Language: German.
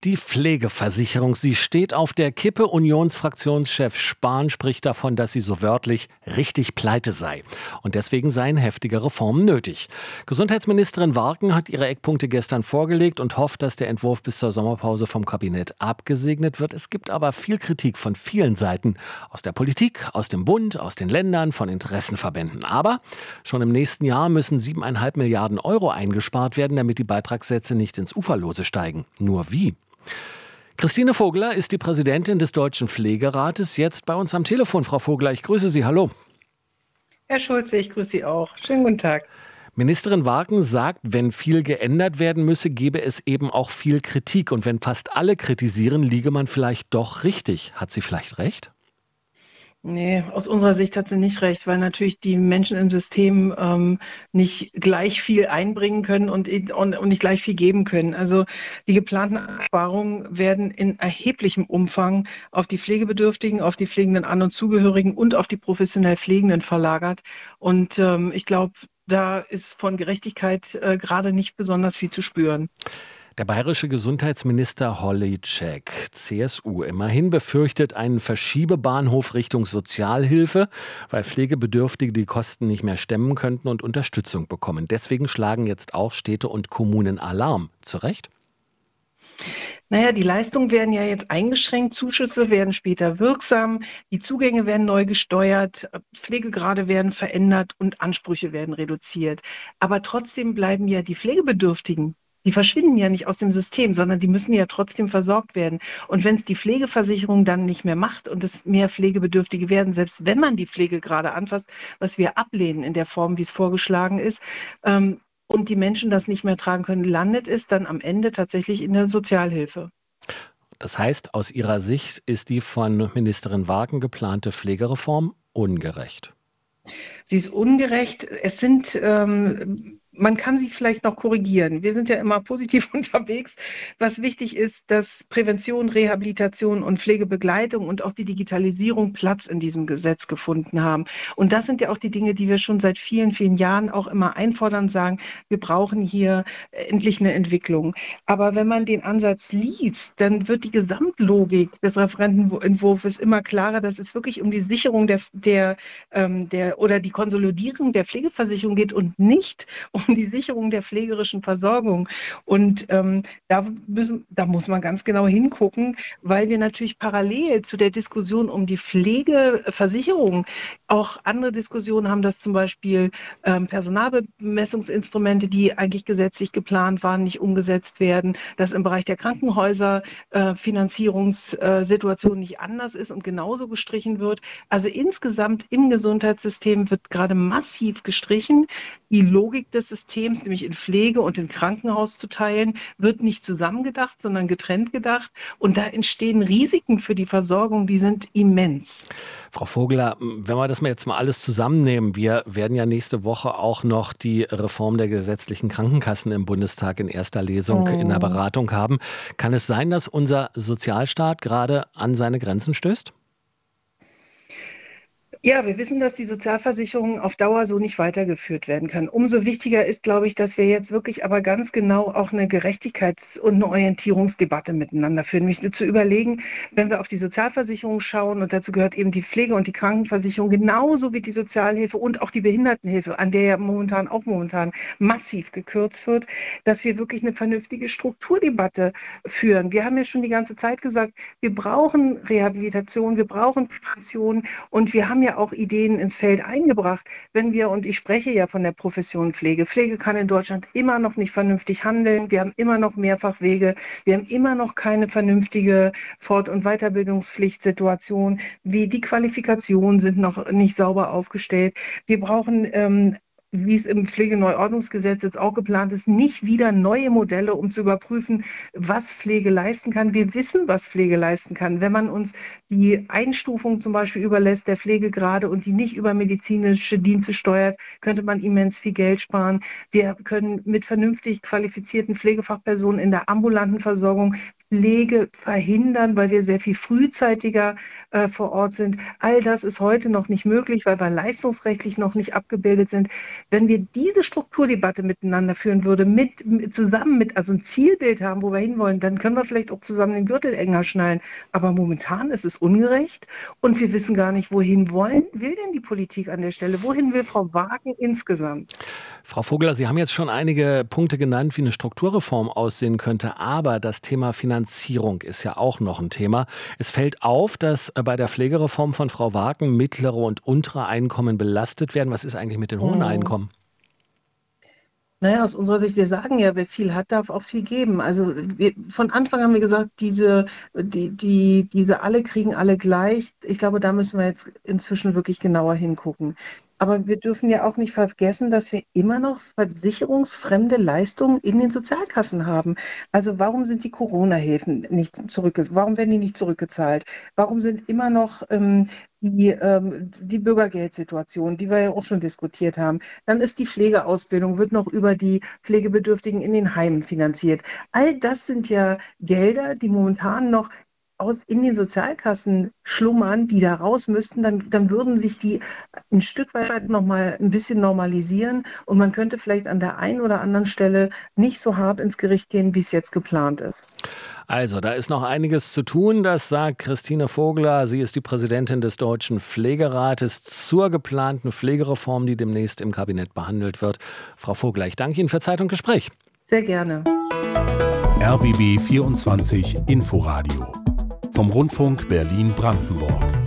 Die Pflegeversicherung, sie steht auf der Kippe. Unionsfraktionschef Spahn spricht davon, dass sie so wörtlich richtig pleite sei. Und deswegen seien heftige Reformen nötig. Gesundheitsministerin Warken hat ihre Eckpunkte gestern vorgelegt und hofft, dass der Entwurf bis zur Sommerpause vom Kabinett abgesegnet wird. Es gibt aber viel Kritik von vielen Seiten. Aus der Politik, aus dem Bund, aus den Ländern, von Interessenverbänden. Aber schon im nächsten Jahr müssen 7,5 Milliarden Euro eingespart werden, damit die Beitragssätze nicht ins Uferlose steigen. Nur wie? Christine Vogler ist die Präsidentin des Deutschen Pflegerates, jetzt bei uns am Telefon. Frau Vogler, ich grüße Sie. Hallo. Herr Schulze, ich grüße Sie auch. Schönen guten Tag. Ministerin Warken sagt, wenn viel geändert werden müsse, gebe es eben auch viel Kritik. Und wenn fast alle kritisieren, liege man vielleicht doch richtig. Hat sie vielleicht recht? Nee, aus unserer Sicht hat sie nicht recht, weil natürlich die Menschen im System nicht gleich viel einbringen können und nicht gleich viel geben können. Also die geplanten Einsparungen werden in erheblichem Umfang auf die Pflegebedürftigen, auf die pflegenden An- und Zugehörigen und auf die professionell Pflegenden verlagert. Und ich glaube, da ist von Gerechtigkeit gerade nicht besonders viel zu spüren. Der bayerische Gesundheitsminister Holitschek, CSU, immerhin befürchtet einen Verschiebebahnhof Richtung Sozialhilfe, weil Pflegebedürftige die Kosten nicht mehr stemmen könnten und Unterstützung bekommen. Deswegen schlagen jetzt auch Städte und Kommunen Alarm. Zu Recht? Naja, die Leistungen werden ja jetzt eingeschränkt, Zuschüsse werden später wirksam, die Zugänge werden neu gesteuert, Pflegegrade werden verändert und Ansprüche werden reduziert. Aber trotzdem bleiben ja die Pflegebedürftigen. Die verschwinden ja nicht aus dem System, sondern die müssen ja trotzdem versorgt werden. Und wenn es die Pflegeversicherung dann nicht mehr macht und es mehr Pflegebedürftige werden, selbst wenn man die Pflegegrade anfasst, was wir ablehnen in der Form, wie es vorgeschlagen ist, und die Menschen das nicht mehr tragen können, landet es dann am Ende tatsächlich in der Sozialhilfe. Das heißt, aus Ihrer Sicht ist die von Ministerin Warken geplante Pflegereform ungerecht. Sie ist ungerecht. Man kann sie vielleicht noch korrigieren. Wir sind ja immer positiv unterwegs. Was wichtig ist, dass Prävention, Rehabilitation und Pflegebegleitung und auch die Digitalisierung Platz in diesem Gesetz gefunden haben. Und das sind ja auch die Dinge, die wir schon seit vielen, vielen Jahren auch immer einfordern, sagen, wir brauchen hier endlich eine Entwicklung. Aber wenn man den Ansatz liest, dann wird die Gesamtlogik des Referentenentwurfs immer klarer, dass es wirklich um die Sicherung oder die Konsolidierung der Pflegeversicherung geht und nicht um die Sicherung der pflegerischen Versorgung. Und da muss man ganz genau hingucken, weil wir natürlich parallel zu der Diskussion um die Pflegeversicherung auch andere Diskussionen haben, dass zum Beispiel Personalbemessungsinstrumente, die eigentlich gesetzlich geplant waren, nicht umgesetzt werden, dass im Bereich der Krankenhäuser Finanzierungssituation nicht anders ist und genauso gestrichen wird. Also insgesamt im Gesundheitssystem wird gerade massiv gestrichen. Die Logik des Systems, nämlich in Pflege und in Krankenhaus zu teilen, wird nicht zusammengedacht, sondern getrennt gedacht. Und da entstehen Risiken für die Versorgung, die sind immens. Frau Vogler, wenn wir das jetzt mal alles zusammennehmen, wir werden ja nächste Woche auch noch die Reform der gesetzlichen Krankenkassen im Bundestag in erster Lesung in der Beratung haben. Kann es sein, dass unser Sozialstaat gerade an seine Grenzen stößt? Ja, wir wissen, dass die Sozialversicherung auf Dauer so nicht weitergeführt werden kann. Umso wichtiger ist, glaube ich, dass wir jetzt wirklich aber ganz genau auch eine Gerechtigkeits- und eine Orientierungsdebatte miteinander führen. Nämlich zu überlegen, wenn wir auf die Sozialversicherung schauen, und dazu gehört eben die Pflege- und die Krankenversicherung, genauso wie die Sozialhilfe und auch die Behindertenhilfe, an der ja momentan massiv gekürzt wird, dass wir wirklich eine vernünftige Strukturdebatte führen. Wir haben ja schon die ganze Zeit gesagt, wir brauchen Rehabilitation, wir brauchen Prävention und wir haben ja auch Ideen ins Feld eingebracht, und ich spreche ja von der Profession Pflege. Pflege kann in Deutschland immer noch nicht vernünftig handeln. Wir haben immer noch Mehrfachwege. Wir haben immer noch keine vernünftige Fort- und Weiterbildungspflichtsituation. Die Qualifikationen sind noch nicht sauber aufgestellt. Wir brauchen wie es im Pflegeneuordnungsgesetz jetzt auch geplant ist, nicht wieder neue Modelle, um zu überprüfen, was Pflege leisten kann. Wir wissen, was Pflege leisten kann. Wenn man uns die Einstufung zum Beispiel überlässt, der Pflegegrade und die nicht über medizinische Dienste steuert, könnte man immens viel Geld sparen. Wir können mit vernünftig qualifizierten Pflegefachpersonen in der ambulanten Versorgung Pflege verhindern, weil wir sehr viel frühzeitiger vor Ort sind. All das ist heute noch nicht möglich, weil wir leistungsrechtlich noch nicht abgebildet sind. Wenn wir diese Strukturdebatte miteinander führen würden, also ein Zielbild haben, wo wir hinwollen, dann können wir vielleicht auch zusammen den Gürtel enger schnallen. Aber momentan ist es ungerecht und wir wissen gar nicht, wohin will denn die Politik an der Stelle? Wohin will Frau Wagen insgesamt? Frau Vogler, Sie haben jetzt schon einige Punkte genannt, wie eine Strukturreform aussehen könnte, aber das Thema Finanzierung ist ja auch noch ein Thema. Es fällt auf, dass bei der Pflegereform von Frau Wagen mittlere und untere Einkommen belastet werden. Was ist eigentlich mit den hohen Einkommen? Naja, aus unserer Sicht, wir sagen ja, wer viel hat, darf auch viel geben. Also von Anfang haben wir gesagt, diese alle kriegen alle gleich. Ich glaube, da müssen wir jetzt inzwischen wirklich genauer hingucken. Aber wir dürfen ja auch nicht vergessen, dass wir immer noch versicherungsfremde Leistungen in den Sozialkassen haben. Also warum sind die Corona-Hilfen warum werden die nicht zurückgezahlt? Warum sind immer noch die Bürgergeldsituation, die wir ja auch schon diskutiert haben? Dann ist die Pflegeausbildung, wird noch über die Pflegebedürftigen in den Heimen finanziert. All das sind ja Gelder, die momentan noch in den Sozialkassen schlummern, die da raus müssten, dann würden sich die ein Stück weit noch mal ein bisschen normalisieren und man könnte vielleicht an der einen oder anderen Stelle nicht so hart ins Gericht gehen, wie es jetzt geplant ist. Also, da ist noch einiges zu tun, das sagt Christine Vogler. Sie ist die Präsidentin des Deutschen Pflegerates zur geplanten Pflegereform, die demnächst im Kabinett behandelt wird. Frau Vogler, ich danke Ihnen für Zeit und Gespräch. Sehr gerne. RBB 24 Inforadio vom Rundfunk Berlin-Brandenburg.